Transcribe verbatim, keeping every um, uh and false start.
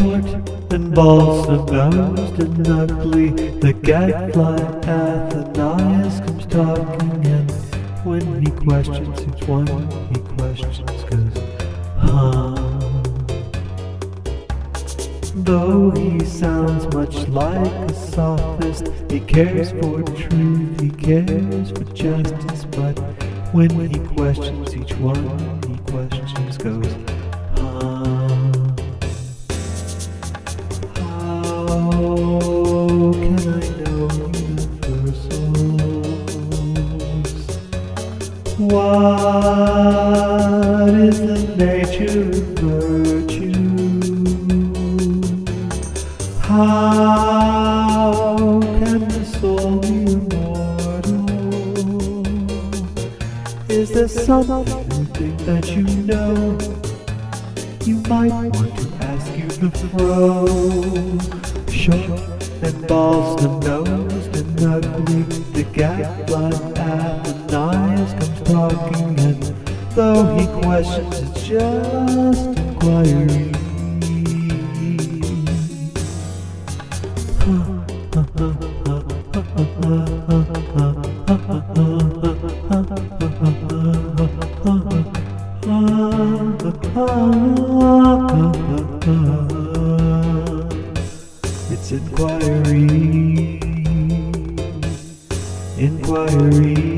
short and balsam-nosed and ugly, the gadfly Athenias comes talking, and when he questions each one, he questions goes, huh. Though he sounds much like a sophist, he cares for truth, he cares for justice, but when he questions each one, he questions goes, huh. How can I know universals? What is the nature of virtue? How can the soul be immortal? Is there something that you know? You might want to ask Euthyphro. Short and balsam-nosed and ugly, the gadfly Athenias comes talking, and though he questions, it's just inquiry. It's inquiry, inquiry.